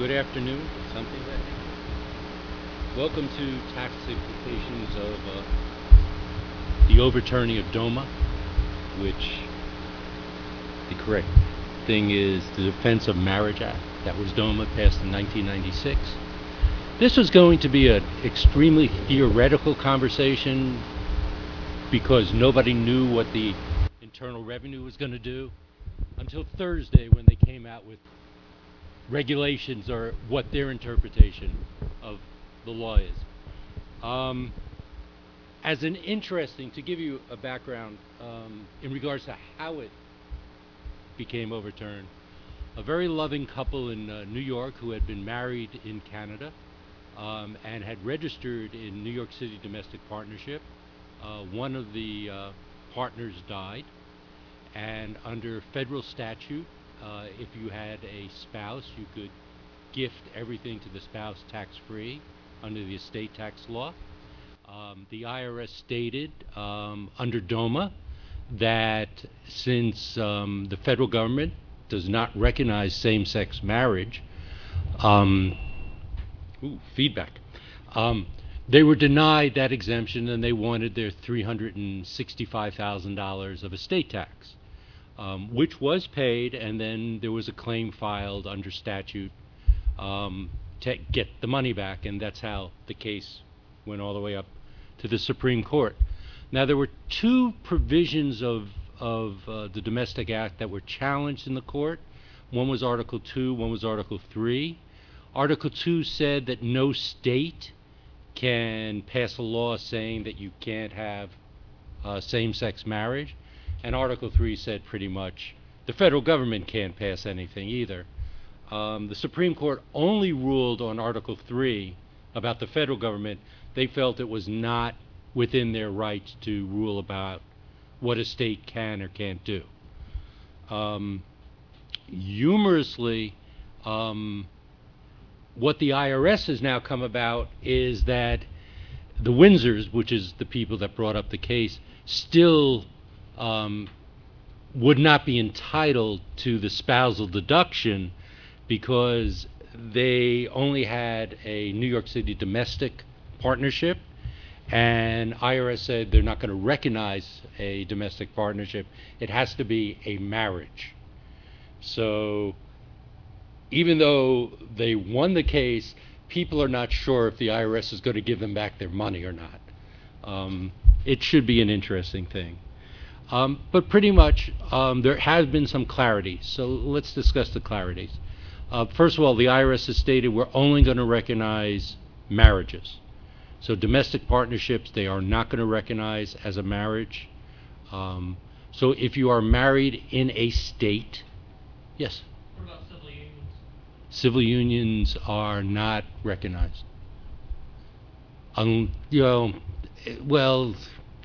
Good afternoon, something like that. Welcome to tax implications of the overturning of DOMA, which the correct thing is the Defense of Marriage Act. That was DOMA, passed in 1996. This was going to be an extremely theoretical conversation because nobody knew what the Internal Revenue was going to do until Thursday when they came out with regulations or what their interpretation of the law is. As an interesting, to give you a background in regards to how it became overturned, a very loving couple in New York who had been married in Canada and had registered in New York City domestic partnership. One of the partners died, and under federal statute, if you had a spouse, you could gift everything to the spouse tax-free under the estate tax law. The IRS stated under DOMA that since the federal government does not recognize same-sex marriage, feedback. They were denied that exemption, and they wanted their $365,000 of estate tax, which was paid, and then there was a claim filed under statute to get the money back, and that's how the case went all the way up to the Supreme Court. Now, there were two provisions of the Domestic Act that were challenged in the court. One was Article 2, one was Article 3. Article 2 said that no state can pass a law saying that you can't have same-sex marriage. And Article 3 said pretty much the federal government can't pass anything either. The Supreme Court only ruled on Article 3 about the federal government. They felt it was not within their rights to rule about what a state can or can't do. Humorously, what the IRS has now come about is that the Windsors, which is the people that brought up the case, still would not be entitled to the spousal deduction because they only had a New York City domestic partnership, and IRS said they're not going to recognize a domestic partnership. It has to be a marriage. So even though they won the case, people are not sure if the IRS is going to give them back their money or not. It should be an interesting thing. But pretty much there has been some clarity. So let's discuss the clarities. First of all, the IRS has stated we're only going to recognize marriages. So domestic partnerships, they are not going to recognize as a marriage. So if you are married in a state, yes? What about civil unions? Civil unions are not recognized. Well,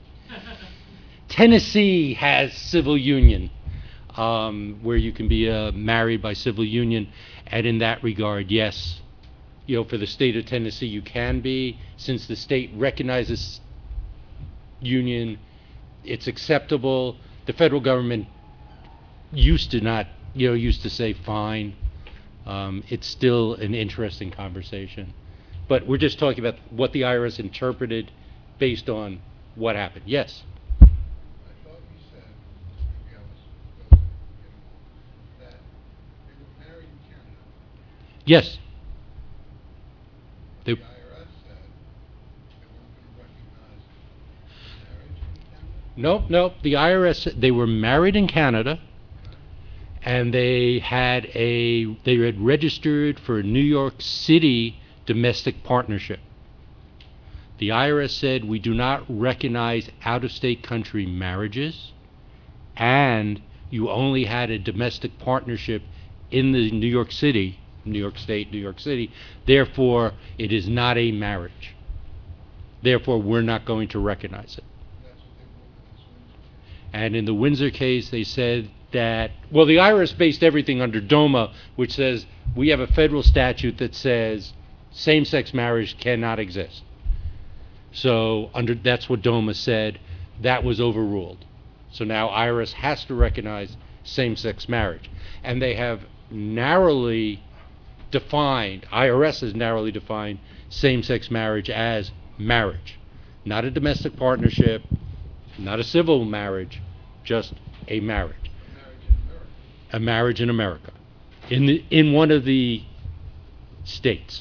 Tennessee has civil union, where you can be married by civil union, and in that regard, yes, for the state of Tennessee, you can be. Since the state recognizes union, it's acceptable. The federal government used to say fine. It's still an interesting conversation. But we're just talking about what the IRS interpreted based on what happened. Yes? I thought you said, maybe I was that they were married in Canada. Yes. The IRS said they weren't going to recognize marriage in Canada? No. The IRS, they were married in Canada, and they had registered for a New York City domestic partnership. The IRS said we do not recognize out-of-state country marriages, and you only had a domestic partnership in the New York City, New York State, New York City. Therefore, it is not a marriage. Therefore, we're not going to recognize it. That's what they ruled in this Windsor case. And in the Windsor case, they said that, well, the IRS based everything under DOMA, which says we have a federal statute that says same-sex marriage cannot exist. So that's what DOMA said. That was overruled. So now IRS has to recognize same-sex marriage. And they have narrowly defined, IRS has narrowly defined same-sex marriage as marriage, not a domestic partnership, not a civil marriage, just a marriage, A marriage in America. a marriage in America, in one of the states.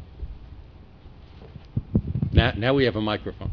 Now we have a microphone.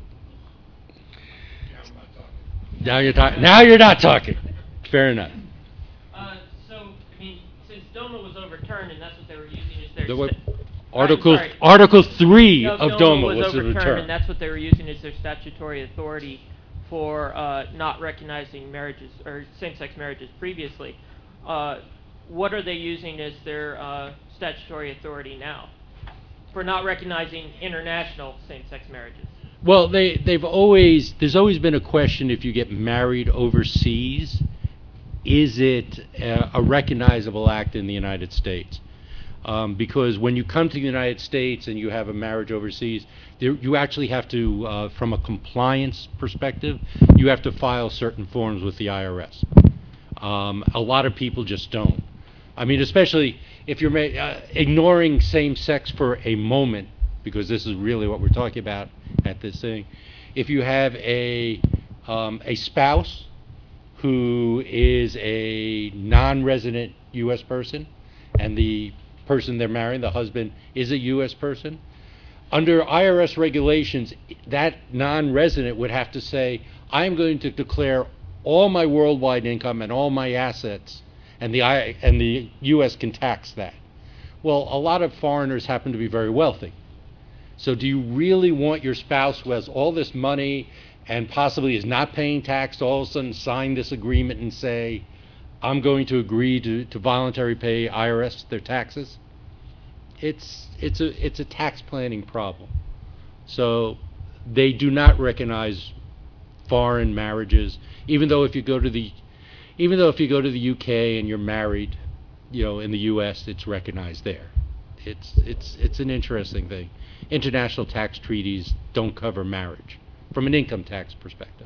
Yeah, I'm not talking. Now you're talking. Now you're not talking. Fair enough. So, I mean, since DOMA was overturned and that's what they were using as their Article sorry. Article 3 No, of DOMA was overturned, returned. and that's what they were using as their statutory authority for not recognizing marriages or same-sex marriages previously. What are they using as their statutory authority now for not recognizing international same-sex marriages? Well, there's always been a question: if you get married overseas, is it a recognizable act in the United States? Because when you come to the United States and you have a marriage overseas, you actually have to, from a compliance perspective, you have to file certain forms with the IRS. A lot of people just don't. I mean, especially if you're ignoring same-sex for a moment, because this is really what we're talking about at this thing. If you have a spouse who is a non-resident U.S. person, and the person they're marrying, the husband, is a U.S. person, under IRS regulations, that non-resident would have to say, I'm going to declare all my worldwide income and all my assets, and the U.S. can tax that. Well, a lot of foreigners happen to be very wealthy. So do you really want your spouse who has all this money and possibly is not paying tax to all of a sudden sign this agreement and say, I'm going to agree to voluntarily pay IRS their taxes? It's a tax planning problem. So they do not recognize foreign marriages, even though if you go to the UK and you're married, in the US, it's recognized there. It's an interesting thing. International tax treaties don't cover marriage from an income tax perspective.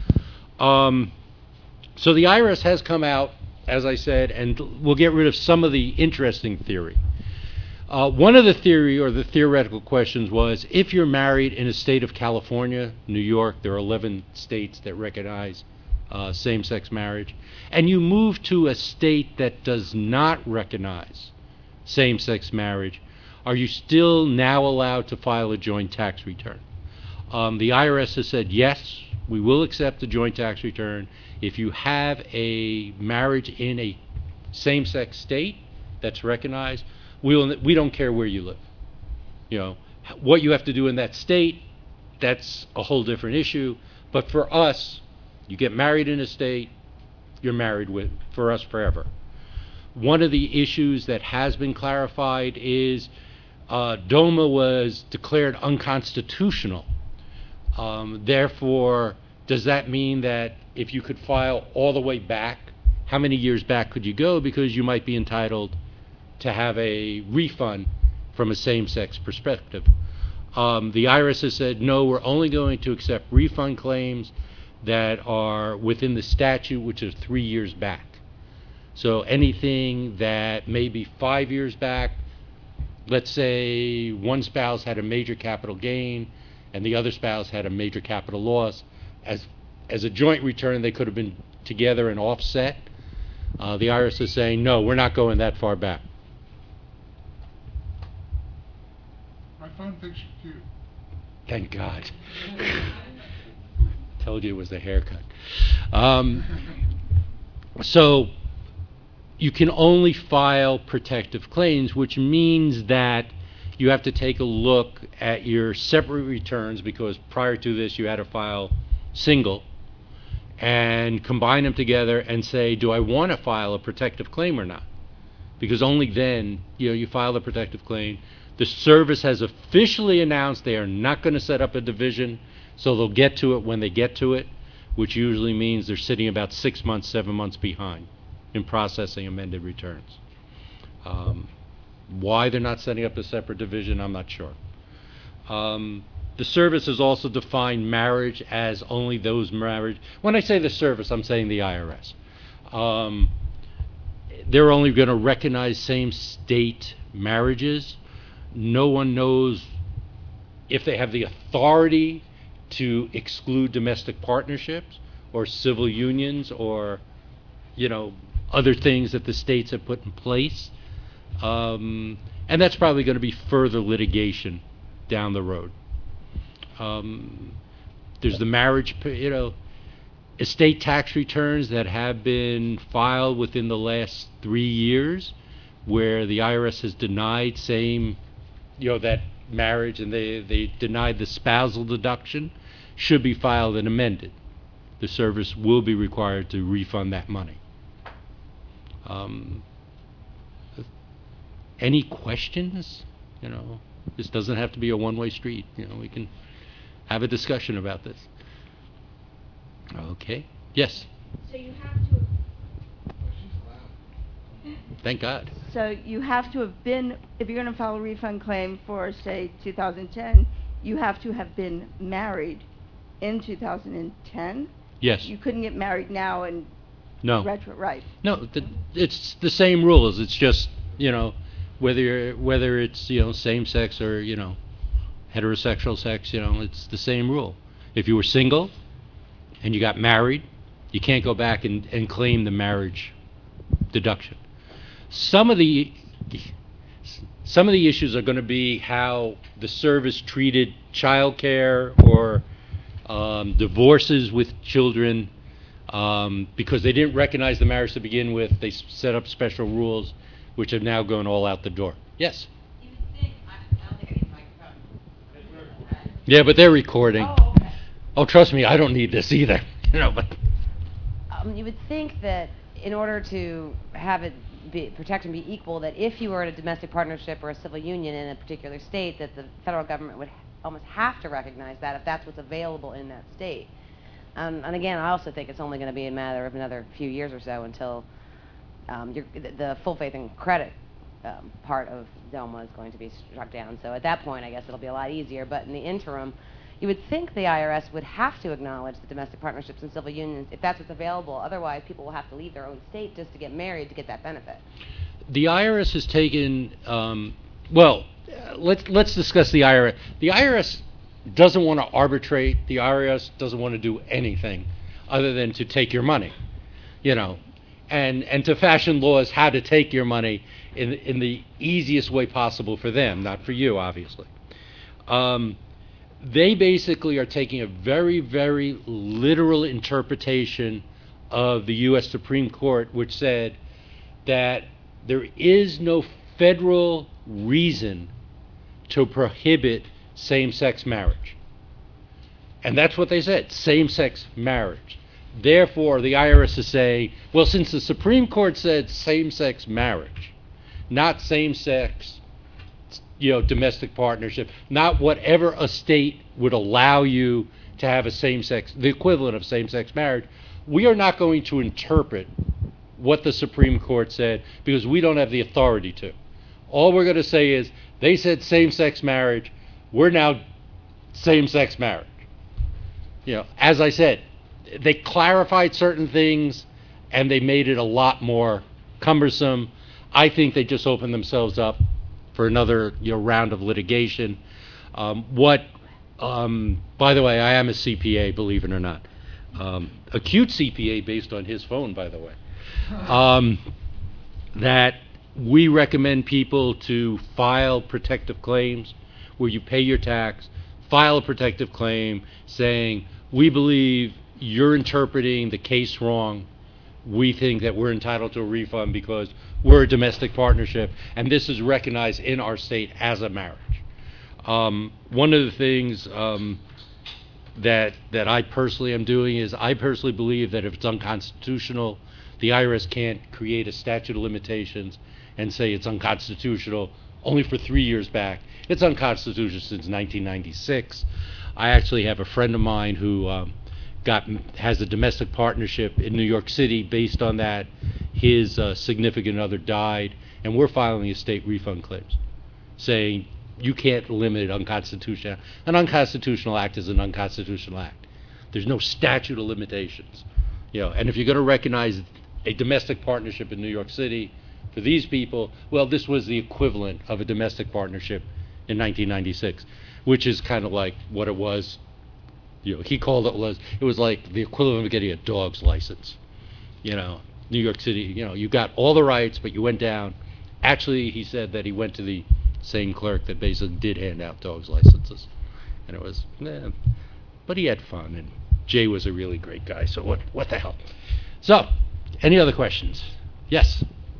So the IRS has come out, as I said, and we'll get rid of some of the interesting theory. One of the theory or the theoretical questions was, if you're married in a state of California, New York, there are 11 states that recognize same-sex marriage, and you move to a state that does not recognize same-sex marriage, are you still now allowed to file a joint tax return? The IRS has said, yes, we will accept a joint tax return if you have a marriage in a same-sex state that's recognized. We don't care where you live. What you have to do in that state, that's a whole different issue. But for us, you get married in a state, you're married for us forever. One of the issues that has been clarified is DOMA was declared unconstitutional. Therefore, does that mean that if you could file all the way back, how many years back could you go? Because you might be entitled to have a refund from a same-sex perspective. The IRS has said, no, we're only going to accept refund claims that are within the statute, which is 3 years back. So anything that may be 5 years back, let's say one spouse had a major capital gain and the other spouse had a major capital loss, as a joint return they could have been together and offset. The IRS is saying, no, we're not going that far back. My phone thinks you're cute. Thank God. Told you it was the haircut. So you can only file protective claims, which means that you have to take a look at your separate returns, because prior to this you had to file single, and combine them together and say, do I want to file a protective claim or not? Because only then, you file the protective claim. The service has officially announced they are not going to set up a division, so they'll get to it when they get to it, which usually means they're sitting about 6 months, 7 months behind in processing amended returns. Why they're not setting up a separate division, I'm not sure. The service has also defined marriage as only those marriage. When I say the service, I'm saying the IRS. They're only going to recognize same-state marriages. No one knows if they have the authority to exclude domestic partnerships or civil unions or, other things that the states have put in place. And that's probably going to be further litigation down the road. There's the marriage, estate tax returns that have been filed within the last 3 years where the IRS has denied that marriage, and they denied the spousal deduction, should be filed and amended. The service will be required to refund that money. Any questions? This doesn't have to be a one-way street. We can have a discussion about this. Okay. Yes. So you have to. Oh, she's loud. Thank God. So you have to have been, if you're going to file a refund claim for, say, 2010, you have to have been married in 2010. Yes. You couldn't get married now and No. right? No. It's the same rules. It's just whether it's same sex or heterosexual sex. It's the same rule. If you were single and you got married, you can't go back and claim the marriage deduction. Some of the issues are going to be how the service treated child care or divorces with children, because they didn't recognize the marriage to begin with. They set up special rules which have now gone all out the door. Yes? You would think, I don't think I need a microphone. Yeah, but they're recording. Oh, okay. Oh, trust me, I don't need this either. But You would think that in order to have it protect and be equal, that if you were in a domestic partnership or a civil union in a particular state, that the federal government would almost have to recognize that if that's what's available in that state. And again, I also think it's only going to be a matter of another few years or so until the full faith and credit part of DOMA is going to be struck down. So at that point, I guess it'll be a lot easier. But in the interim, you would think the IRS would have to acknowledge the domestic partnerships and civil unions if that's what's available. Otherwise, people will have to leave their own state just to get married to get that benefit. the IRS has taken. Let's discuss the IRS. The IRS doesn't want to arbitrate. The IRS doesn't want to do anything other than to take your money, and to fashion laws how to take your money in the easiest way possible for them, not for you, obviously. They basically are taking a very, very literal interpretation of the U.S. Supreme Court, which said that there is no federal reason to prohibit same-sex marriage. And that's what they said, same-sex marriage. Therefore, the IRS is saying, well, since the Supreme Court said same-sex marriage, not same-sex, domestic partnership, not whatever a state would allow you to have the equivalent of same-sex marriage, we are not going to interpret what the Supreme Court said because we don't have the authority to. All we're going to say is, they said same-sex marriage, we're now same-sex marriage. As I said, they clarified certain things and they made it a lot more cumbersome. I think they just opened themselves up for another round of litigation. By the way, I am a CPA, believe it or not. Acute CPA based on his phone, by the way. That we recommend people to file protective claims where you pay your tax, file a protective claim saying, we believe you're interpreting the case wrong. We think that we're entitled to a refund because we're a domestic partnership, and this is recognized in our state as a marriage. One of the things that I personally am doing is I personally believe that if it's unconstitutional, the IRS can't create a statute of limitations and say it's unconstitutional only for 3 years back. It's unconstitutional since 1996. I actually have a friend of mine who has a domestic partnership in New York City. Based on that, his significant other died, and we're filing estate refund claims, saying you can't limit unconstitutional. An unconstitutional act is an unconstitutional act. There's no statute of limitations, And if you're going to recognize a domestic partnership in New York City For these people, well, this was the equivalent of a domestic partnership in 1996, which is kind of like what it was. He called it was like the equivalent of getting a dog's license. New York City, you got all the rights, but you went down. Actually, he said that he went to the same clerk that basically did hand out dog's licenses. And it was, but he had fun, and Jay was a really great guy, so what the hell? So, any other questions? Yes?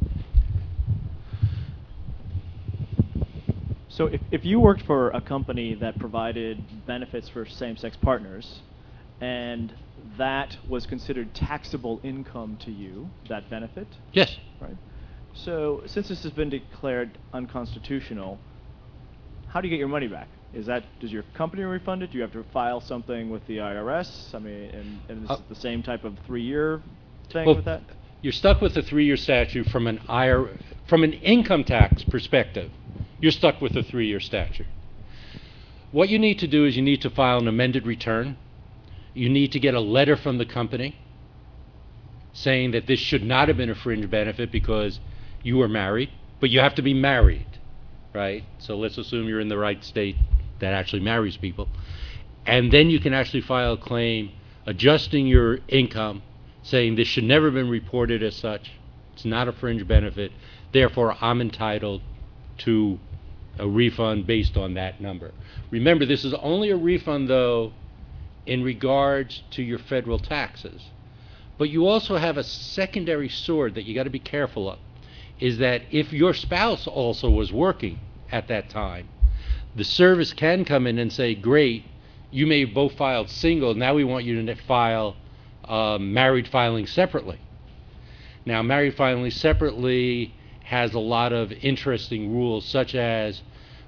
So if you worked for a company that provided benefits for same-sex partners, and that was considered taxable income to you, that benefit? Yes. Right. So since this has been declared unconstitutional, how do you get your money back? Does your company refund it? Do you have to file something with the IRS? I mean, and it's the same type of 3-year thing with that? You're stuck with the 3-year statute from an income tax perspective. You're stuck with the 3-year statute. What you need to do is you need to file an amended return. You need to get a letter from the company saying that this should not have been a fringe benefit because you were married, but you have to be married, right? So let's assume you're in the right state that actually marries people. And then you can actually file a claim adjusting your income, saying this should never have been reported as such. It's not a fringe benefit. Therefore, I'm entitled to a refund based on that number. Remember, this is only a refund, though, in regards to your federal taxes. But you also have a secondary sword that you got to be careful of, is that if your spouse also was working at that time, the service can come in and say, great, you may have both filed single, now we want you to file married filing separately. Now, married filing separately has a lot of interesting rules, such as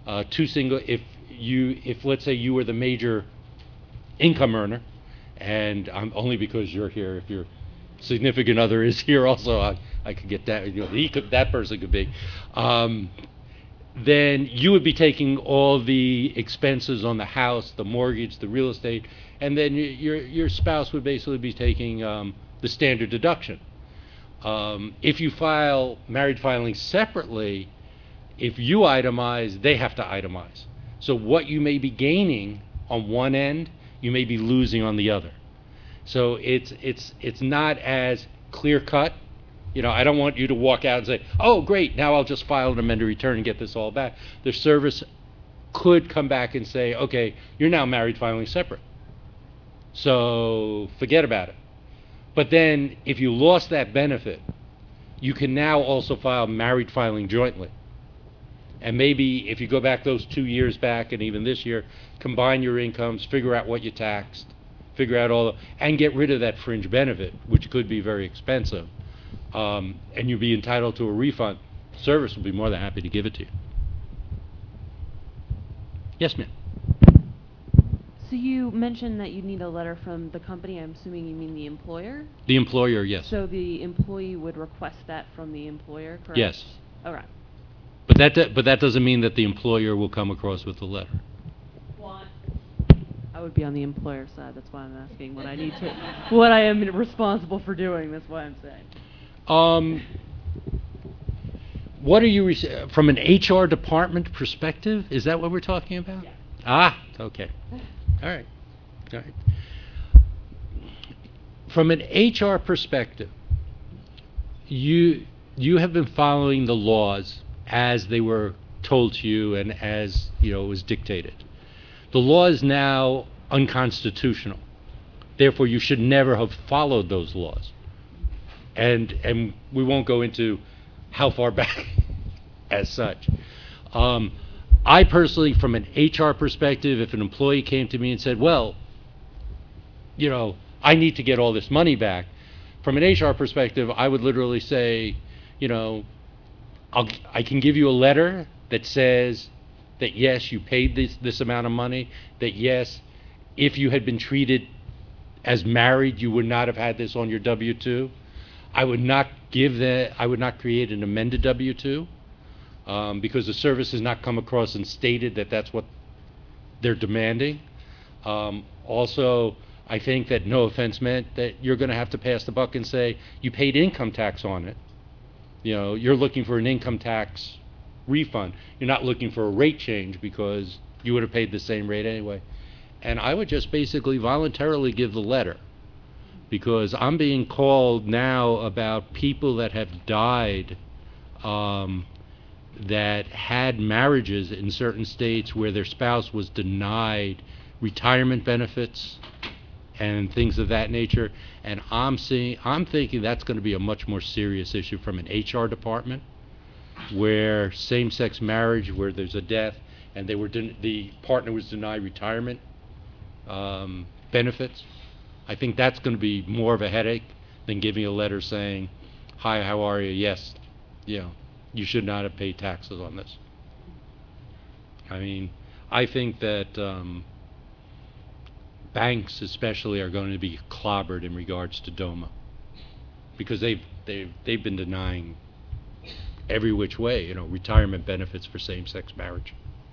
if let's say you were the major income earner, and only because you're here, if your significant other is here also, I could get that, that person could be, then you would be taking all the expenses on the house, the mortgage, the real estate, and then your spouse would basically be taking the standard deduction. If you file married filing separately, if you itemize, they have to itemize. So what you may be gaining on one end, you may be losing on the other. So it's not as clear cut. I don't want you to walk out and say, oh, great, now I'll just file an amended return and get this all back. The service could come back and say, okay, you're now married filing separate. So forget about it. But then if you lost that benefit, you can now also file married filing jointly. And maybe if you go back those 2 years back and even this year, combine your incomes, figure out what you taxed, figure out and get rid of that fringe benefit, which could be very expensive. And you'll be entitled to a refund. Service will be more than happy to give it to you. Yes, ma'am. So you mentioned that you need a letter from the company. I'm assuming you mean the employer? The employer, yes. So the employee would request that from the employer, correct? Yes. All right. But that doesn't mean that the employer will come across with the letter. Why? I would be on the employer side. That's why I'm asking what I need to, what I am responsible for doing. That's why I'm saying. What are you from an HR department perspective? Is that what we're talking about? Yes. Ah, okay. All right. From an HR perspective, you have been following the laws as they were told to you and as it was dictated. The law is now unconstitutional. Therefore, you should never have followed those laws. And we won't go into how far back as such. I personally, from an HR perspective, if an employee came to me and said, well, I need to get all this money back, from an HR perspective, I would literally say, I can give you a letter that says that, yes, you paid this amount of money, that, yes, if you had been treated as married, you would not have had this on your W-2. I would not create an amended W-2 because the service has not come across and stated that that's what they're demanding. Also, I think that, no offense meant, that you're going to have to pass the buck and say you paid income tax on it. you're looking for an income tax refund. You're not looking for a rate change because you would have paid the same rate anyway. And I would just basically voluntarily give the letter, because I'm being called now about people that have died that had marriages in certain states where their spouse was denied retirement benefits and things of that nature. And I'm thinking that's going to be a much more serious issue from an HR department, where same-sex marriage, where there's a death and the partner was denied retirement benefits. I think that's going to be more of a headache than giving a letter saying, "Hi, how are you? Yes, you should not have paid taxes on this." I mean, I think that banks especially are going to be clobbered in regards to DOMA, because they've been denying every which way, retirement benefits for same-sex marriage.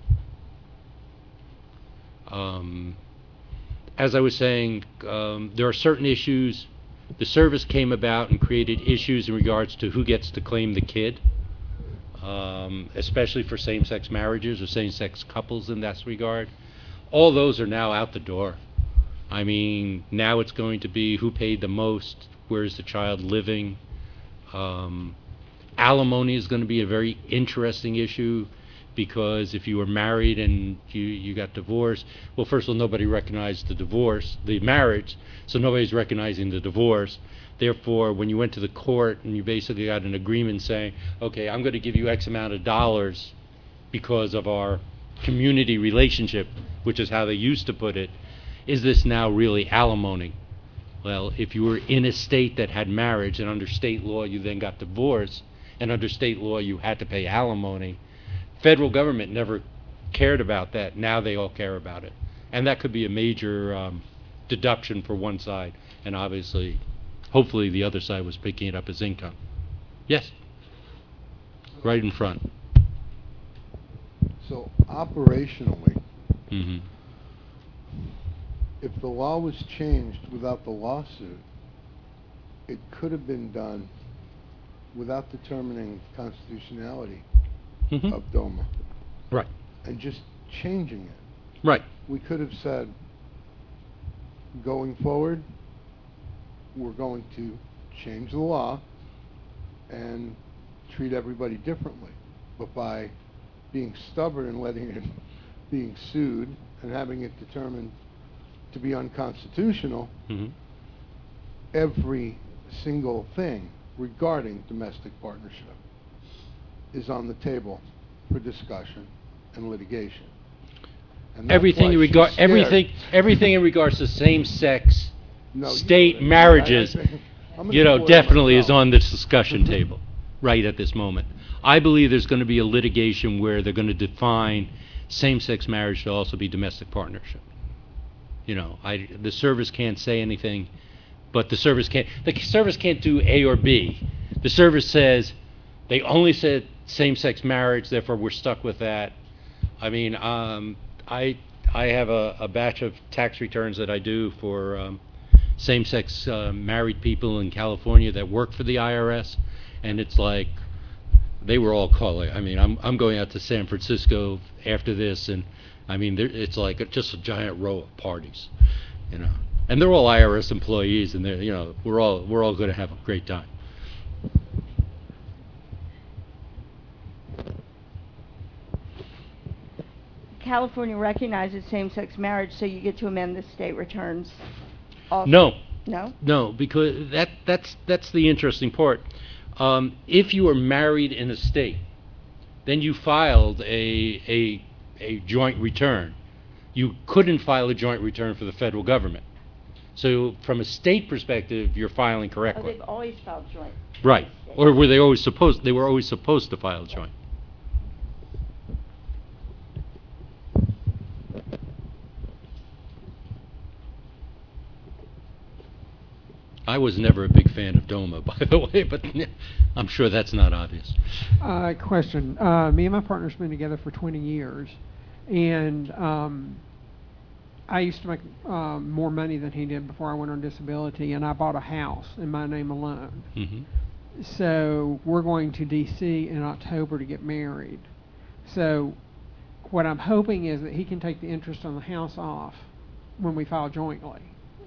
As I was saying, there are certain issues. The service came about and created issues in regards to who gets to claim the kid, especially for same-sex marriages or same-sex couples in that regard. All those are now out the door. I mean, now it's going to be who paid the most, where is the child living. Alimony is going to be a very interesting issue, because if you were married and you got divorced, well, first of all, nobody recognized the marriage, so nobody's recognizing the divorce. Therefore, when you went to the court and you basically got an agreement saying, okay, I'm going to give you X amount of dollars because of our community relationship, which is how they used to put it, is this now really alimony? Well, if you were in a state that had marriage and under state law you then got divorced, and under state law you had to pay alimony, federal government never cared about that. Now they all care about it. And that could be a major deduction for one side. And obviously, hopefully the other side was picking it up as income. Yes? Right in front. So operationally, Mm-hmm. if the law was changed without the lawsuit, it could have been done without determining constitutionality Mm-hmm. of DOMA Right. and just changing it. Right. We could have said, going forward, we're going to change the law and treat everybody differently. But by being stubborn and letting it being sued and having it determined to be unconstitutional, Mm-hmm. every single thing regarding domestic partnership is on the table for discussion and litigation. And that's Everything why in she's regard, scared. everything in regards to same-sex No, you state know, marriages, I'm an employer definitely is myself. on this discussion table right at this moment. I believe there's going to be a litigation where they're going to define same-sex marriage to also be domestic partnership. The service can't say anything, but the service can't do A or B. The service says they only said same-sex marriage, therefore we're stuck with that. I mean, I have a batch of tax returns that I do for same-sex married people in California that work for the IRS, and it's like they were all calling. I mean, I'm going out to San Francisco after this, and I mean, it's like just a giant row of parties, and they're all IRS employees, and we're all going to have a great time. California recognizes same-sex marriage, so you get to amend the state returns also. No. No? No, because that's the interesting part. If you are married in a state, then you filed a joint return. You couldn't file a joint return for the federal government. So from a state perspective, you're filing Oh, correctly. they've always filed joint. Right. State. Or were they always supposed? They were always supposed to file joint. I was never a big fan of DOMA, by the way, but I'm sure that's not obvious. Question. Me and my partner's been together for 20 years, and I used to make more money than he did before I went on disability, and I bought a house in my name alone. Mm-hmm. So we're going to D.C. in October to get married. So what I'm hoping is that he can take the interest on the house off when we file jointly.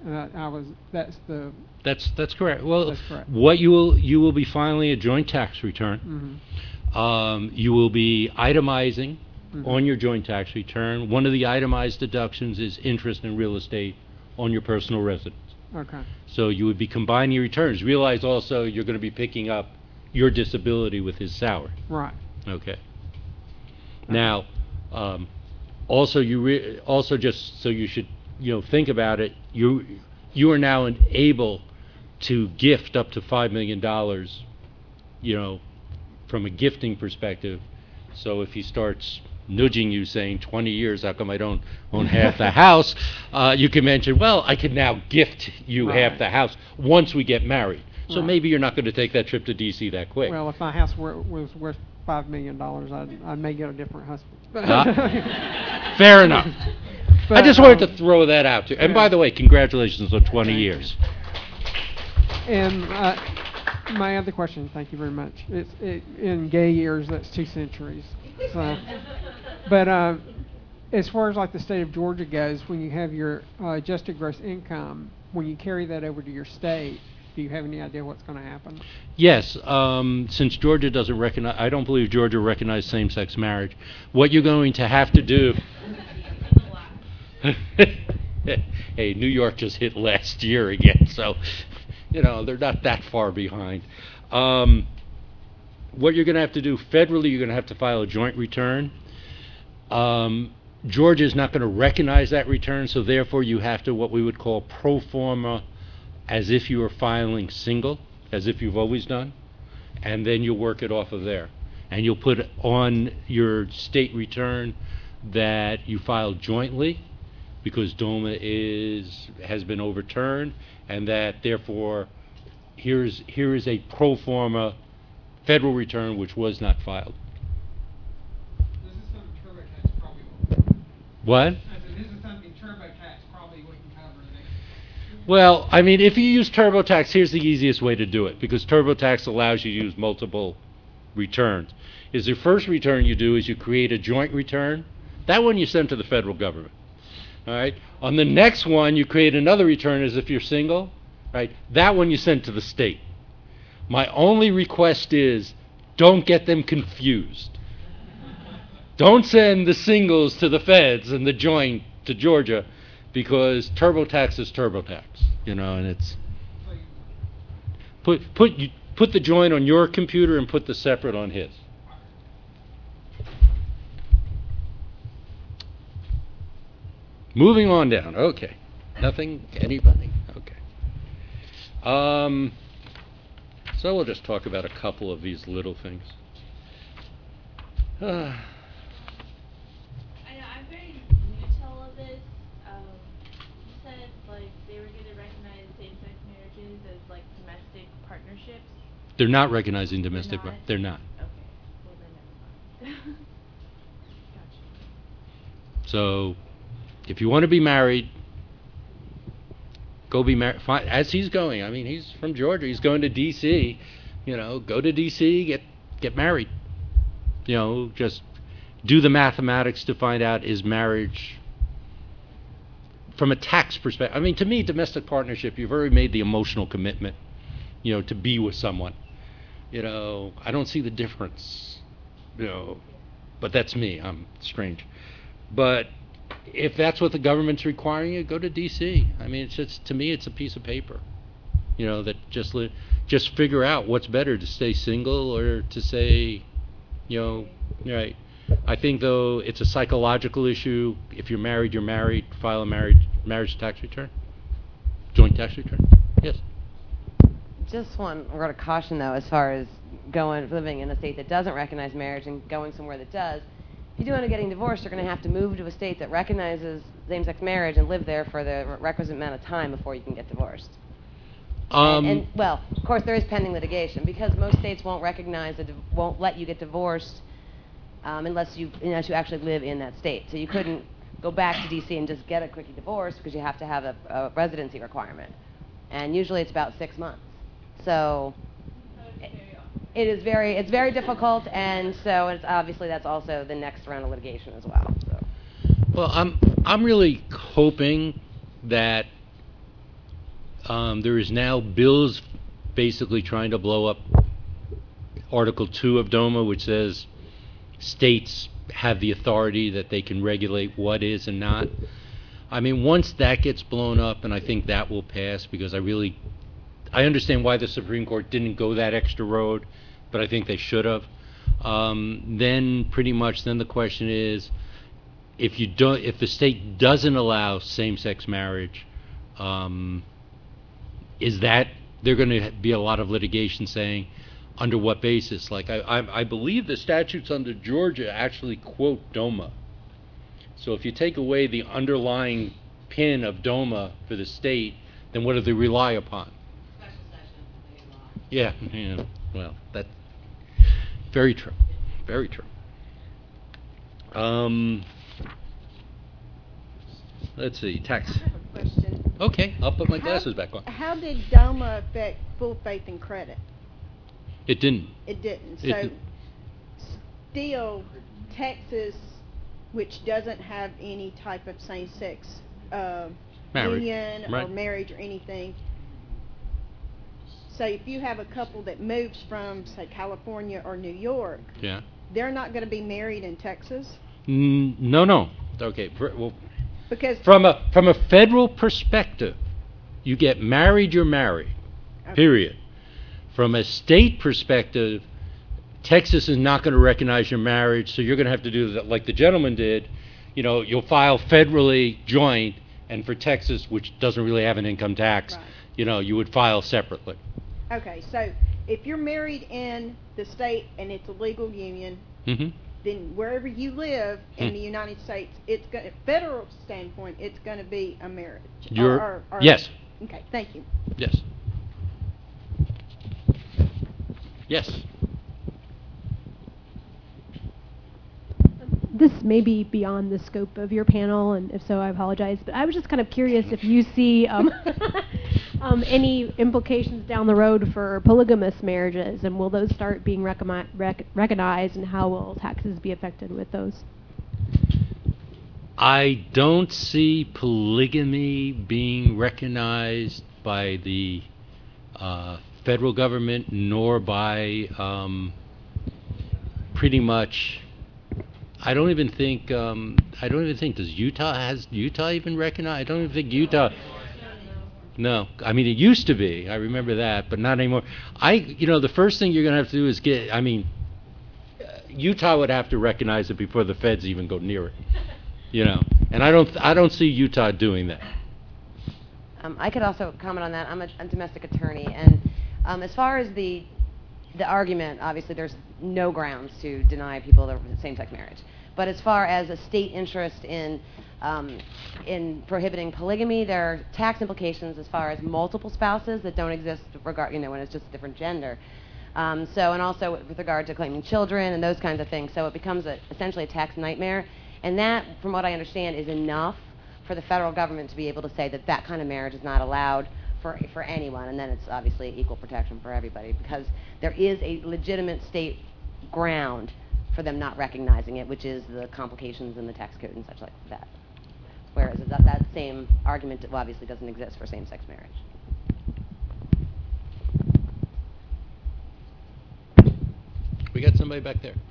That's correct. Well, That's correct. what you will be filing a joint tax return. You will be itemizing on your joint tax return. One of the itemized deductions is interest in real estate on your personal residence. Okay. So you would be combining your returns. Realize also you're going to be picking up your disability with his salary. Right. Okay. Now, also just so you should think about it. You are now able to gift up to $5 million. From a gifting perspective. So if he starts nudging you, saying 20 years, how come I don't own half the house? You can mention, well, I can now gift you half the house once we get married. So maybe you're not going to take that trip to D.C. that quick. Well, if my house was worth $5 million, I may get a different husband. Fair enough. But, I just wanted to throw that out to you. And by the way, congratulations on 20 years. And my other question, thank you very much. In gay years, that's 2 centuries. So, but as far as like the state of Georgia goes, when you have your adjusted gross income, when you carry that over to your state, do you have any idea what's going to happen? Yes, since Georgia doesn't recognize, I don't believe Georgia recognized same-sex marriage. What you're going to have to do. Hey, New York just hit last year again, so they're not that far behind. What you're going to have to do federally, you're going to have to file a joint return. Georgia is not going to recognize that return, so therefore you have to what we would call pro forma, as if you were filing single, as if you've always done, and then you'll work it off of there. And you'll put on your state return that you filed jointly, because DOMA has been overturned, and that therefore here is a pro forma federal return which was not filed. This is something TurboTax probably won't. What? I said this is something TurboTax probably wouldn't cover. Well, I mean, if you use TurboTax, here's the easiest way to do it, because TurboTax allows you to use multiple returns. Is the first return you do is you create a joint return. That one you send to the federal government. All right. On the next one, you create another return as if you're single. Right. That one you send to the state. My only request is don't get them confused. Don't send the singles to the feds and the joint to Georgia, because TurboTax is TurboTax. And it's put the joint on your computer and put the separate on his. Moving on down. Okay. Nothing? Anybody? Okay. So we'll just talk about a couple of these little things. I know I'm very new to all of this. You said they were going to recognize same-sex marriages as domestic partnerships. They're not recognizing domestic. They're not? They're not. Okay. Well, then never mind. Gotcha. So, if you want to be married, go be married. As he's going, I mean, he's from Georgia. He's going to D.C. Go to D.C. Get married. Just do the mathematics to find out, is marriage from a tax perspective. I mean, to me, domestic partnership, you've already made the emotional commitment, to be with someone. I don't see the difference. But that's me. I'm strange. But if that's what the government's requiring you, go to D.C. I mean, it's just, to me, it's a piece of paper, that just figure out what's better, to stay single or to say, right. I think, though, it's a psychological issue. If you're married, you're married. File a marriage tax return, joint tax return. Yes. Just one word of caution, though, as far as living in a state that doesn't recognize marriage and going somewhere that does. If you do end up getting divorced, you're going to have to move to a state that recognizes same-sex marriage and live there for the requisite amount of time before you can get divorced. Well, of course, there is pending litigation, because most states won't won't let you get divorced unless you actually live in that state. So you couldn't go back to D.C. and just get a quickie divorce, because you have to have a residency requirement, and usually it's about 6 months. So. That would be very it's very difficult, and so it's obviously that's also the next round of litigation as well. So. Well, I'm really hoping that there is now bills basically trying to blow up Article 2 of DOMA, which says states have the authority that they can regulate what is and not. I mean, once that gets blown up, and I think that will pass, because I understand why the Supreme Court didn't go that extra road, but I think they should have. Then the question is, if the state doesn't allow same-sex marriage, is that there going to be a lot of litigation saying under what basis? Like I believe the statutes under Georgia actually quote DOMA. So if you take away the underlying pin of DOMA for the state, then what do they rely upon? Special session. Yeah. Well, that's very true. Very true. Let's see. Tax. I have a question. Okay, I'll put my glasses back on. How did DOMA affect full faith and credit? It didn't. It didn't. It So did- still, Texas, which doesn't have any type of same-sex Marriage, union or right. marriage or anything. So if you have a couple that moves from, say, California or New York, Yeah. they're not going to be married in Texas? No. Okay. Well, Because from a federal perspective, you get married, you're married. Okay. Period. From a state perspective, Texas is not going to recognize your marriage, so you're going to have to do that like the gentleman did. You'll file federally joint, and for Texas, which doesn't really have an income tax, Right. You would file separately. Okay, so if you're married in the state and it's a legal union, Mm-hmm. then wherever you live in the United States, it's going federal standpoint, it's going to be a marriage. Yes. Okay, thank you. Yes. Yes. This may be beyond the scope of your panel, and if so, I apologize. But I was just kind of curious if you see any implications down the road for polygamous marriages, and will those start being recognized, and how will taxes be affected with those? I don't see polygamy being recognized by the federal government, nor by pretty much. I don't even think. Does Utah even recognize? I don't even think Utah. No, I mean it used to be. I remember that, but not anymore. The first thing you're going to have to do is get. I mean, Utah would have to recognize it before the feds even go near it. And I don't see Utah doing that. I could also comment on that. I'm a domestic attorney, and as far as the argument, obviously there's no grounds to deny people the same-sex marriage. But as far as a state interest in prohibiting polygamy, there are tax implications as far as multiple spouses that don't exist when it's just a different gender. And also with regard to claiming children and those kinds of things. So it becomes essentially a tax nightmare. And that, from what I understand, is enough for the federal government to be able to say that kind of marriage is not allowed for anyone, and then it's obviously equal protection for everybody, because there is a legitimate state ground for them not recognizing it, which is the complications in the tax code and such like that. Whereas that same argument obviously doesn't exist for same-sex marriage. We got somebody back there.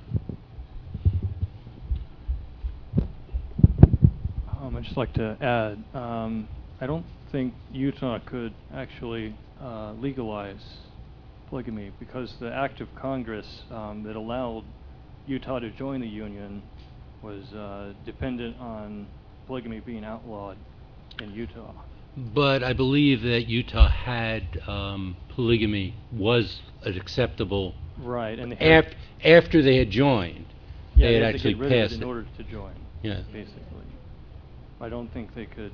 I'd just like to add, I don't think Utah could actually legalize polygamy, because the act of Congress that allowed Utah to join the union was dependent on polygamy being outlawed in Utah. But I believe that Utah had polygamy was acceptable. Right, and after they had joined, they had actually get rid of passed it in it. order to join. Yeah. Basically, I don't think they could,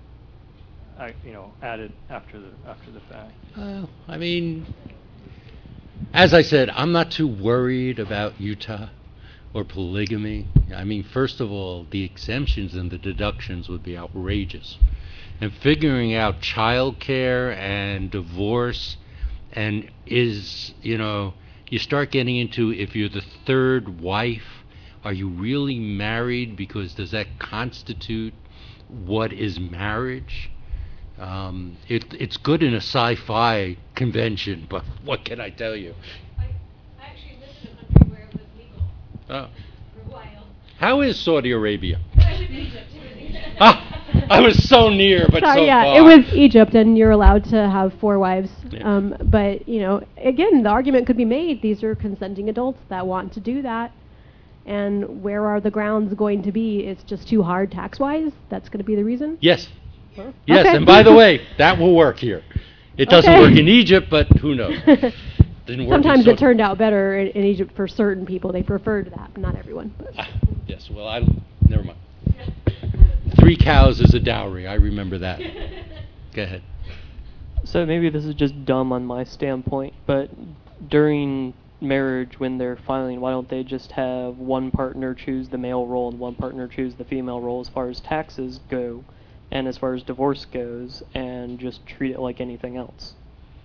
add it after the fact. I mean, as I said, I'm not too worried about Utah or polygamy. I mean, first of all, the exemptions and the deductions would be outrageous. And figuring out child care and divorce and you you start getting into, if you're the third wife, are you really married? Because does that constitute what is marriage? It's good in a sci-fi convention, but what can I tell you? I actually lived in a country where it was legal Oh. for a while. How is Saudi Arabia? It was Egypt. Ah, I was so near, but Sorry, so yeah, far. it was Egypt, and you're allowed to have 4 wives. Yeah. But again, the argument could be made: these are consenting adults that want to do that, and where are the grounds going to be? It's just too hard tax-wise. That's going to be the reason. Yes. Yes, Okay. and by the way, that will work here. It doesn't Okay. work in Egypt, but who knows? Didn't work in Sometimes it Saudi- turned out better in Egypt for certain people. They preferred that, not everyone. But. Yes, well, never mind. 3 cows is a dowry. I remember that. Go ahead. So maybe this is just dumb on my standpoint, but during marriage, when they're filing, why don't they just have one partner choose the male role and one partner choose the female role as far as taxes go and as far as divorce goes, and just treat it like anything else?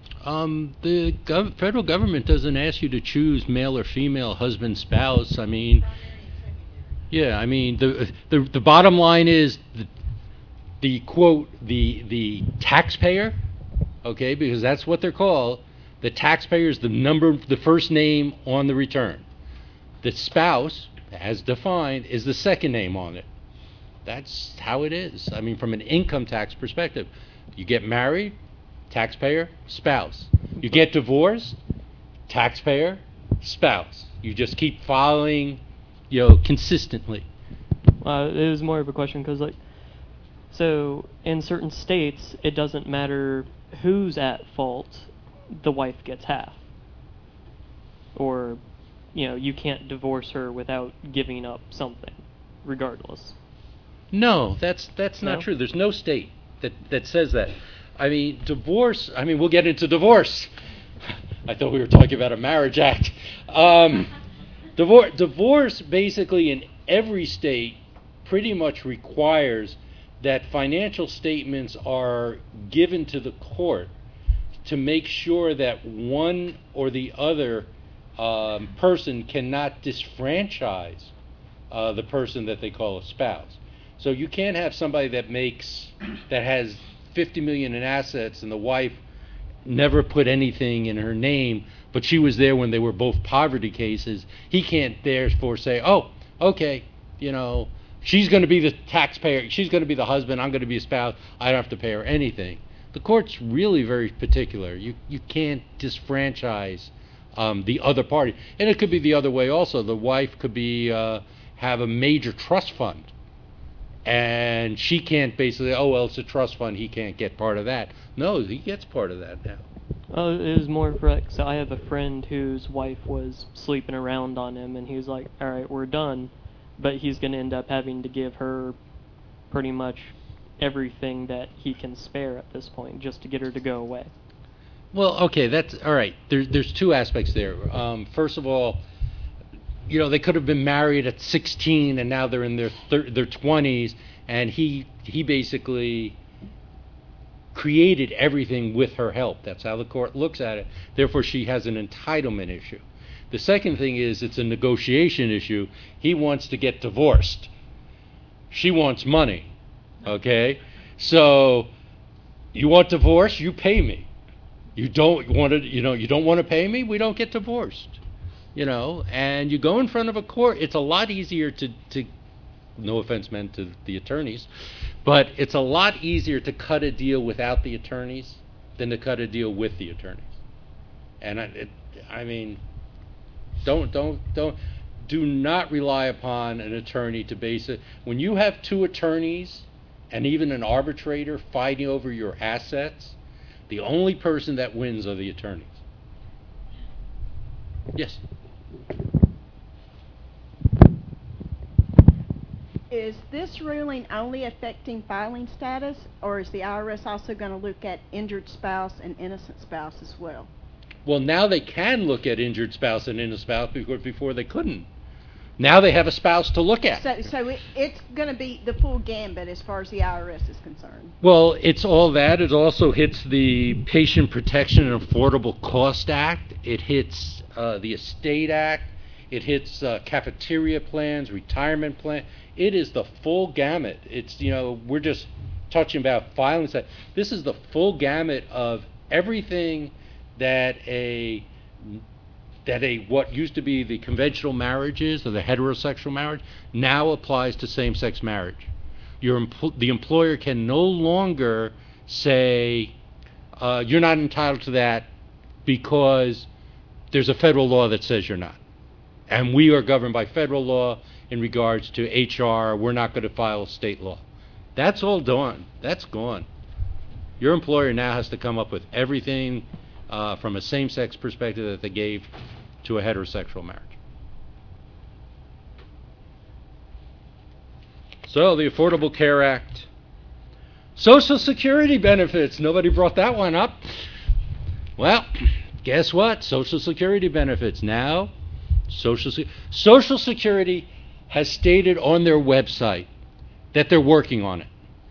The federal government doesn't ask you to choose male or female, husband, spouse. I mean, yeah, I mean, the bottom line is the quote, the taxpayer, okay, because that's what they're called. The taxpayer is the first name on the return. The spouse, as defined, is the second name on it. That's how it is. I mean, from an income tax perspective, you get married, taxpayer, spouse. You get divorced, taxpayer, spouse. You just keep filing, consistently. It was more of a question because, so in certain states, it doesn't matter who's at fault, the wife gets half. Or, you can't divorce her without giving up something, regardless. No, that's not No? true. There's no state that says that. I mean, divorce, we'll get into divorce. I thought we were talking about a marriage act. Divorce basically in every state pretty much requires that financial statements are given to the court to make sure that one or the other person cannot disfranchise the person that they call a spouse. So you can't have somebody that has $50 million in assets and the wife never put anything in her name, but she was there when they were both poverty cases. He can't therefore say, oh, okay, she's going to be the taxpayer, she's going to be the husband, I'm going to be a spouse, I don't have to pay her anything. The court's really very particular. You can't disfranchise the other party. And it could be the other way also. The wife could be have a major trust fund, and she can't basically, oh, well, it's a trust fund, he can't get part of that. No, he gets part of that now. It was more for, so I have a friend whose wife was sleeping around on him, and he was like, all right, we're done. But he's going to end up having to give her pretty much everything that he can spare at this point just to get her to go away. Well, okay, that's all right. There's 2 aspects there. First of all, they could have been married at 16 and now they're in their 20s, and he basically created everything with her help. That's how the court looks at it. Therefore, she has an entitlement issue. The second thing is it's a negotiation issue. He wants to get divorced. She wants money. Okay? So you want divorce, you pay me. You don't want to pay me, we don't get divorced. And you go in front of a court, it's a lot easier to no offense meant to the attorneys, but it's a lot easier to cut a deal without the attorneys than to cut a deal with the attorneys. And do not rely upon an attorney to base it. When you have 2 attorneys and even an arbitrator fighting over your assets, the only person that wins are the attorneys. Yes. Is this ruling only affecting filing status, or is the IRS also going to look at injured spouse and innocent spouse as well? Well, now they can look at injured spouse and innocent spouse because before they couldn't. Now they have a spouse to look at. So it's going to be the full gambit as far as the IRS is concerned. Well, it's all that. It also hits the Patient Protection and Affordable Cost Act. It hits the Estate Act. It hits cafeteria plans, retirement plan. It is the full gamut. It's, we're just touching about filing. This is the full gamut of everything that what used to be the conventional marriages or the heterosexual marriage now applies to same-sex marriage. The employer can no longer say you're not entitled to that because there's a federal law that says you're not. And we are governed by federal law in regards to HR. We're not going to file state law. That's all done. That's gone. Your employer now has to come up with everything from a same-sex perspective that they gave to a heterosexual marriage. So the Affordable Care Act. Social Security benefits. Nobody brought that one up. Well, guess what? Social Security benefits. Now, Social Security has stated on their website that they're working on it.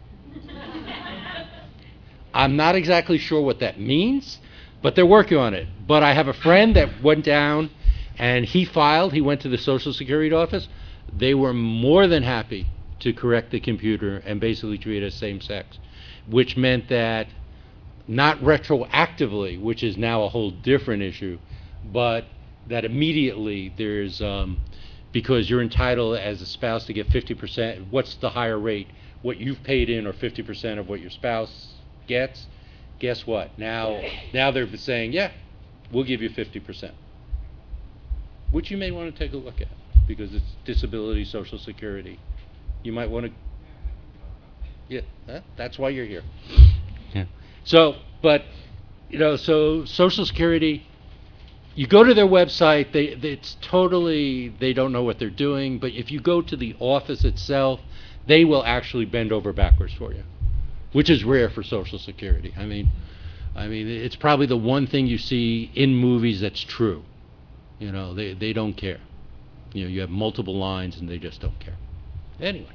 I'm not exactly sure what that means, but they're working on it. But I have a friend that went down and he went to the Social Security office. They were more than happy to correct the computer and basically treat it as same-sex, which meant that not retroactively, which is now a whole different issue, but that immediately there's, because you're entitled as a spouse to get 50%, what's the higher rate? What you've paid in or 50% of what your spouse gets? Guess what? Now they're saying, yeah, we'll give you 50%, which you may want to take a look at because it's disability, Social Security. You might want to, yeah, that's why you're here. Yeah. So, but, so Social Security, you go to their website, they don't know what they're doing, but if you go to the office itself, they will actually bend over backwards for you, which is rare for Social Security. I mean, it's probably the one thing you see in movies that's true. They don't care. You have multiple lines and they just don't care. Anyway,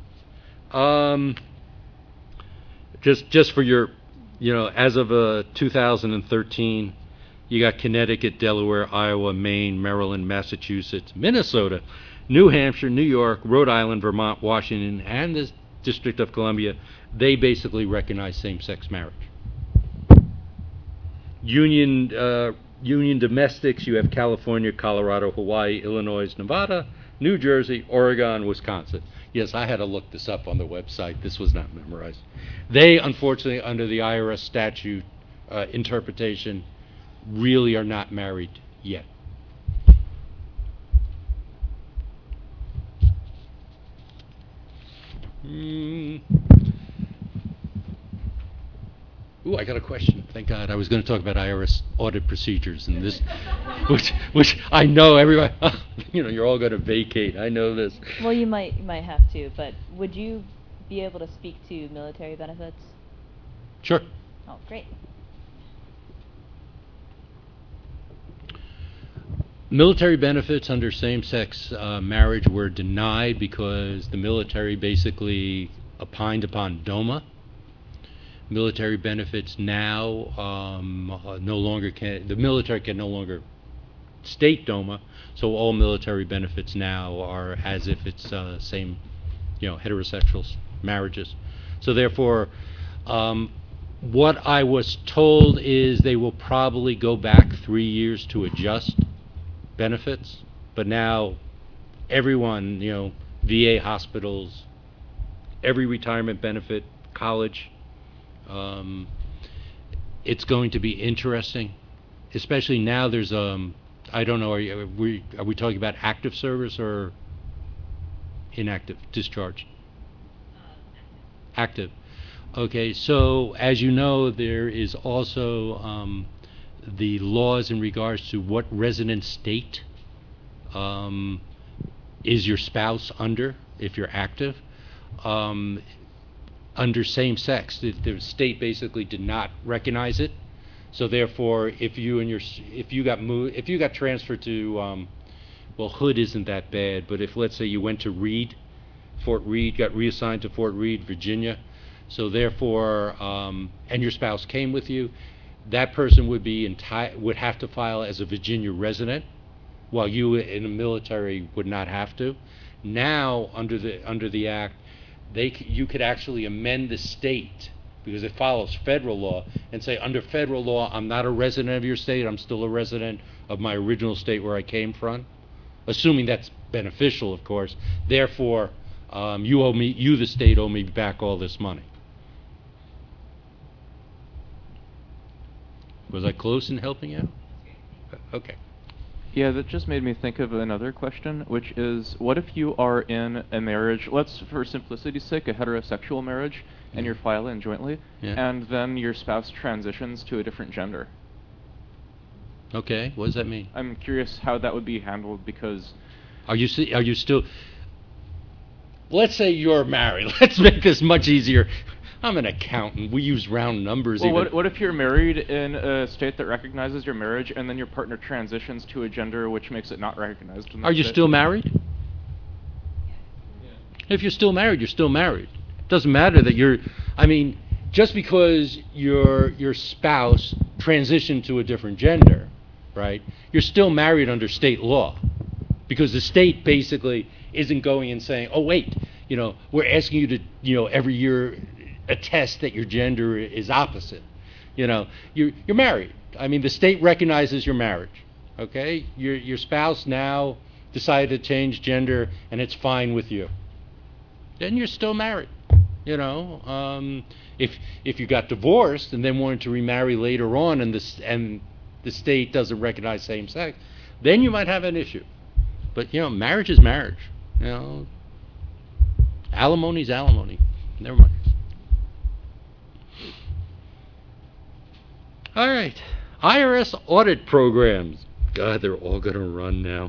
just for your, as of 2013, you got Connecticut, Delaware, Iowa, Maine, Maryland, Massachusetts, Minnesota, New Hampshire, New York, Rhode Island, Vermont, Washington, and the District of Columbia. They basically recognize same-sex marriage. Union domestics, you have California, Colorado, Hawaii, Illinois, Nevada, New Jersey, Oregon, Wisconsin. Yes, I had to look this up on the website. This was not memorized. They, unfortunately, under the IRS statute interpretation, really are not married yet. Ooh, I got a question. Thank God. I was going to talk about IRS audit procedures and this, which I know everybody, you're all going to vacate. I know this. Well, you might have to, but would you be able to speak to military benefits? Sure. Oh, great. Military benefits under same-sex marriage were denied because the military basically opined upon DOMA. Military benefits now no longer the military can no longer state DOMA, so all military benefits now are as if it's same, heterosexual marriages. So therefore, what I was told is they will probably go back 3 years to adjust benefits, but now everyone, VA hospitals, every retirement benefit, college, it's going to be interesting, especially now there's I don't know, are we talking about active service or inactive discharge? Active. Okay, so as you know, there is also the laws in regards to what resident state is your spouse under if you're active. Under same-sex, the state basically did not recognize it. So therefore, if you got transferred to well, Hood isn't that bad, but if, let's say, you went to Reed, Fort Reed, got reassigned to Fort Reed, Virginia, so therefore, and your spouse came with you, that person would be would have to file as a Virginia resident, while you in the military would not have to. Now, under the act, you could actually amend the state, because it follows federal law, and say, under federal law, I'm not a resident of your state, I'm still a resident of my original state where I came from, assuming that's beneficial, of course. Therefore, you the state owe me back all this money. Was I close in helping out? Okay. Yeah, that just made me think of another question, which is, what if you are in a marriage, let's, for simplicity's sake, a heterosexual marriage, and you're filing jointly, and then your spouse transitions to a different gender? Okay, what does that mean? I'm curious how that would be handled, because... Are you still... Let's say you're married. Let's make this much easier. I'm an accountant. We use round numbers. Well, what if you're married in a state that recognizes your marriage, and then your partner transitions to a gender which makes it not recognized? Are you still married? If you're still married, you're still married. It doesn't matter that you're... I mean, just because your spouse transitioned to a different gender, right, you're still married under state law. Because the state basically isn't going and saying, oh, wait, we're asking you to, every year attest that your gender is opposite. You're married. I mean, the state recognizes your marriage. Okay, your spouse now decided to change gender, and it's fine with you. Then you're still married. If you got divorced and then wanted to remarry later on, and the state doesn't recognize same sex, then you might have an issue. But marriage is marriage. Alimony is alimony. Never mind. All right, IRS audit programs. God, they're all going to run now.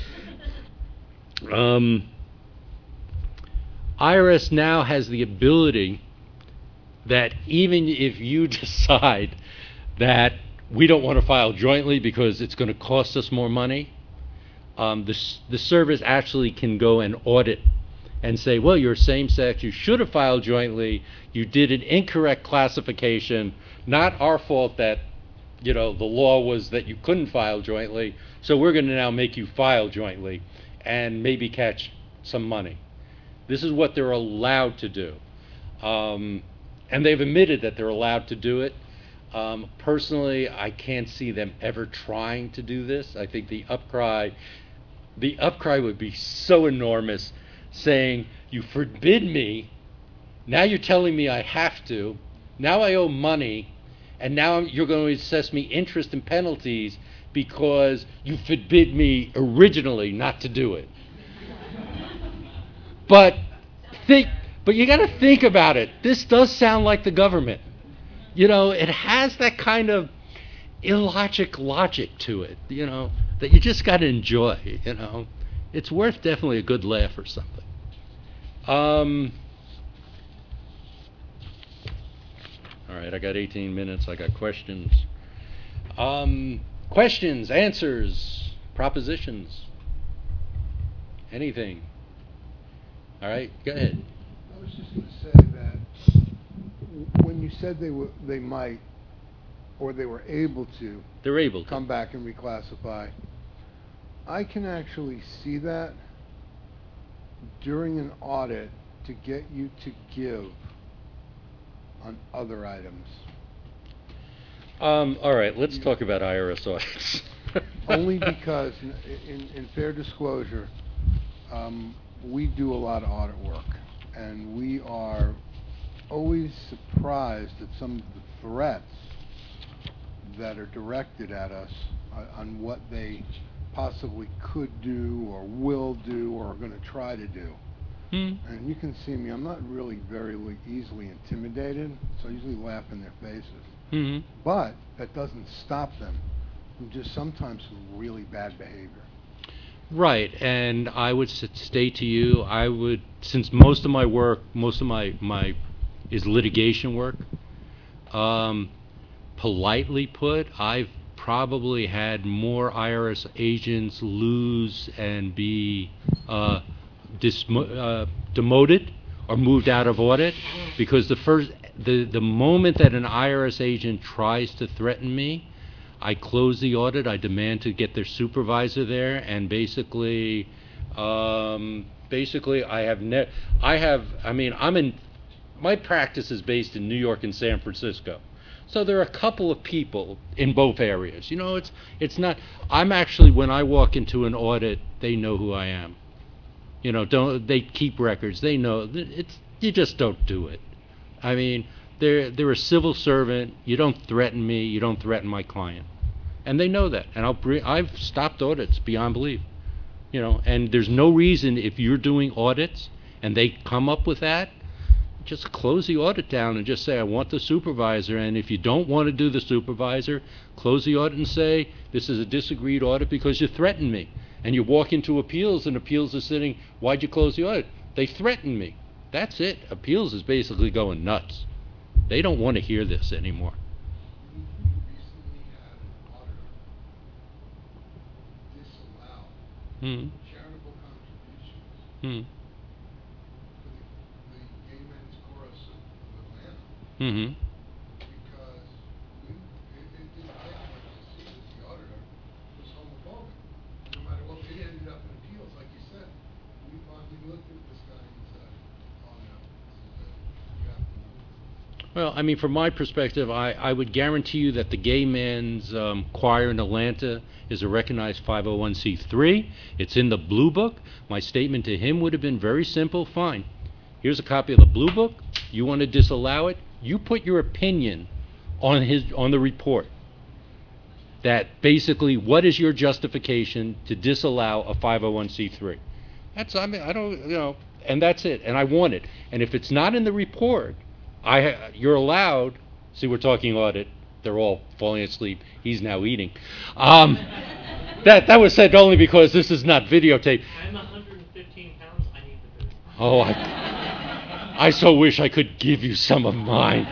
IRS now has the ability that even if you decide that we don't want to file jointly because it's going to cost us more money, the service actually can go and audit and say, well, you're same sex, you should have filed jointly, you did an incorrect classification, not our fault that the law was that you couldn't file jointly, so we're going to now make you file jointly and maybe catch some money. This is what they're allowed to do. And they've admitted that they're allowed to do it. Personally, I can't see them ever trying to do this. I think the upcry would be so enormous, saying, you forbid me, now you're telling me I have to, now I owe money, and now you're going to assess me interest and penalties because you forbid me originally not to do it. But you got to think about it. This does sound like the government. It has that kind of illogic logic to it, that you just got to enjoy, It's worth definitely a good laugh or something. All right, I got 18 minutes. I got questions. Questions, answers, propositions, anything. All right, go ahead. I was just going to say that when you said they might, or they were able to, come back and reclassify, I can actually see that during an audit to get you to give on other items. All right, let's talk about IRS audits. Only because, in fair disclosure, we do a lot of audit work, and we are always surprised at some of the threats that are directed at us on what they possibly could do or will do or are going to try to do. And you can see me, I'm not really very easily intimidated, so I usually laugh in their faces. But that doesn't stop them from just sometimes really bad behavior. Right, and I would say to you, since most of my work, is litigation work, politely put, I've probably had more IRS agents lose and be demoted or moved out of audit, because the moment that an IRS agent tries to threaten me, I close the audit. I demand to get their supervisor there, and basically, I'm in. My practice is based in New York and San Francisco, so there are a couple of people in both areas. You know, it's not. I'm actually, when I walk into an audit, they know who I am. You know, they keep records. They know you just don't do it. I mean, they're a civil servant. You don't threaten me. You don't threaten my client, and they know that. And I've stopped audits beyond belief. You know, and there's no reason, if you're doing audits and they come up with that, just close the audit down and just say, I want the supervisor. And if you don't want to do the supervisor, close the audit and say, this is a disagreed audit because you threatened me. And you walk into appeals, and appeals is sitting, why'd you close the audit? They threatened me. That's it. Appeals is basically going nuts. They don't want to hear this anymore. Hmm. Charitable contributions Hmm. for the Gay Men's Chorus of Atlanta, Mm-hmm. because it didn't take much to see that the auditor was homophobic. No matter what, it ended up in appeals, like you said. We finally looked at this guy and said, oh no, you have to. Well, I mean, from my perspective, I would guarantee you that the Gay Men's Choir in Atlanta is a recognized 501c3. It's in the Blue Book. My statement to him would have been very simple. Fine. Here's a copy of the Blue Book. You want to disallow it? You put your opinion on the report. That basically, what is your justification to disallow a 501c3? I mean, I don't, you know, and that's it. And I want it. And if it's not in the report, you're allowed. See, we're talking audit. They're all falling asleep. He's now eating. That was said only because this is not videotaped. I'm 115 pounds. I need the food. Oh, I so wish I could give you some of mine.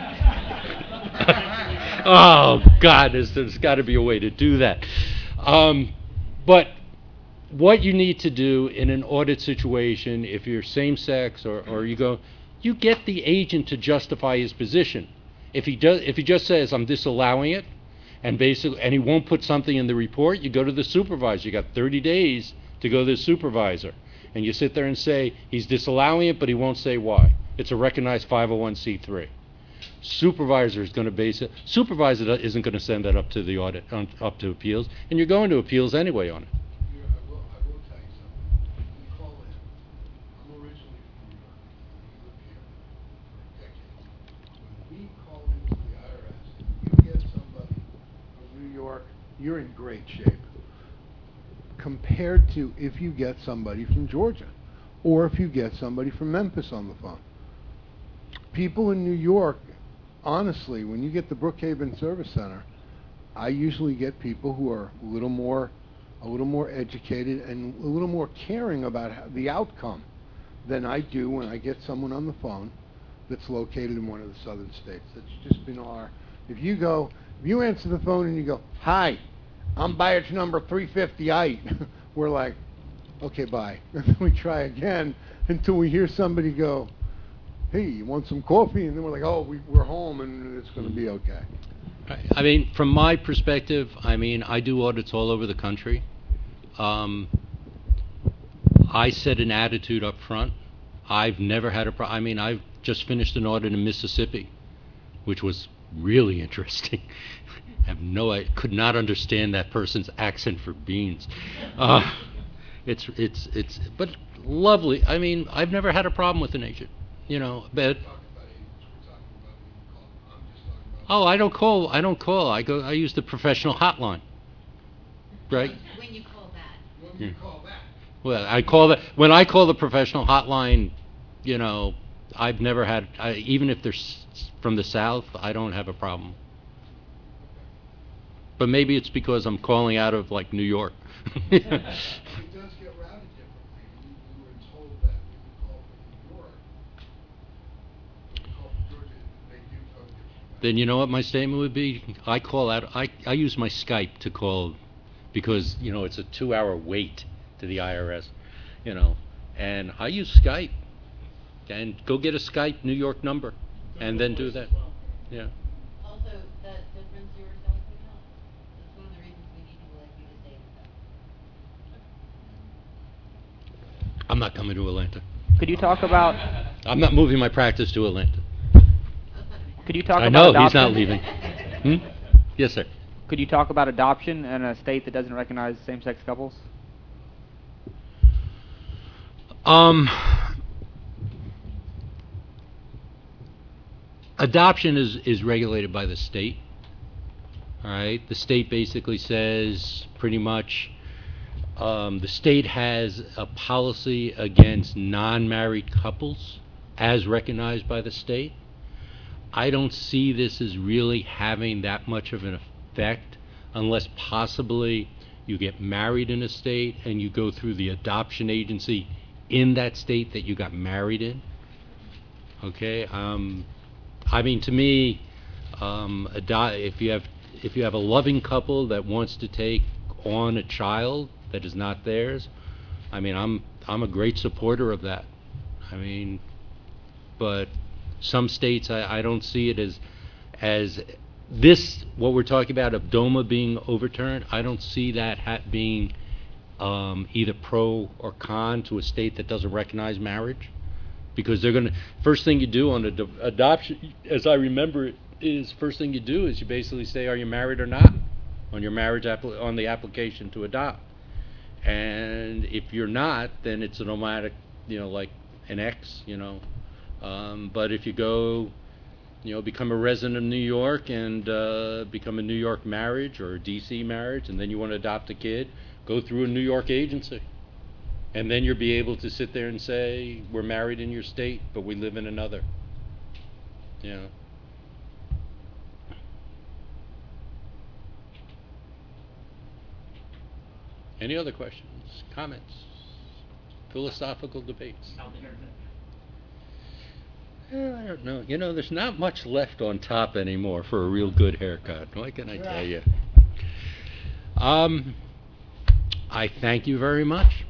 Oh, God, there's got to be a way to do that. But what you need to do in an audit situation, if you're same-sex or you get the agent to justify his position. If he just says, I'm disallowing it, and he won't put something in the report, you go to the supervisor. You got 30 days to go to the supervisor. And you sit there and say, he's disallowing it, but he won't say why. It's a recognized 501c3. Supervisor is going to base it. Supervisor isn't going to send that up to the audit, up to appeals, and you're going to appeals anyway on it. I will tell you something. We call in. I'm originally from New York. We live here for decades. When we call into the IRS, you get somebody from New York, you're in great shape. Compared to if you get somebody from Georgia, or if you get somebody from Memphis on the phone. People in New York, honestly, when you get the Brookhaven Service Center, I usually get people who are a little more educated and a little more caring about the outcome than I do when I get someone on the phone that's located in one of the southern states. That's just been if you answer the phone and you go, hi, I'm badge number 358, we're like, okay, bye. And then we try again until we hear somebody go, hey, you want some coffee? And then we're like, oh, we're home and it's going to be okay. I mean, from my perspective, I mean, I do audits all over the country. I set an attitude up front. I've never had a problem. I mean, I've just finished an audit in Mississippi, which was really interesting. I could not understand that person's accent for beans. But lovely. I mean, I've never had a problem with an agent, you know, but. Oh, I don't call. I use the professional hotline. Right? When you call that. When you call that. Well, when I call the professional hotline, you know, I've never had, even if they're from the South, I don't have a problem. But maybe it's because I'm calling out of, like, New York. It does get routed differently. We were told that when you call from New York, when you call from Georgia, they do go differently. then you know what my statement would be? I call out, I use my Skype to call, because, you know, it's a 2-hour wait to the IRS, you know, and I use Skype. And go get a Skype New York number, and then do that. Yeah. Also, that difference you were talking about, that's one of the reasons we need people like you to stay in the I'm not coming to Atlanta. Could you talk about? I'm not moving my practice to Atlanta. Could you talk I about know, adoption? he's not leaving. Yes, sir. Could you talk about adoption in a state that doesn't recognize same-sex couples? Adoption is regulated by the state. All right, the state basically says pretty much the state has a policy against non-married couples as recognized by the state. I don't see this as really having that much of an effect unless possibly you get married in a state and you go through the adoption agency in that state that you got married in. Okay, I mean, to me, if you have a loving couple that wants to take on a child that is not theirs, I mean, I'm a great supporter of that. I mean, but some states I don't see it as this, what we're talking about of DOMA being overturned. I don't see that being either pro or con to a state that doesn't recognize marriage. Because they're going to, first thing you do on adoption, as I remember it, is first thing you do is you basically say, are you married or not? On your marriage, on the application to adopt. And if you're not, then it's an automatic, you know, like an X, you know. But if you go, you know, become a resident of New York and become a New York marriage or a DC marriage, and then you want to adopt a kid, go through a New York agency. And then you'll be able to sit there and say, we're married in your state, but we live in another. Yeah. Any other questions, comments, philosophical debates? I don't know. You know, there's not much left on top anymore for a real good haircut. What can I tell you? I thank you very much.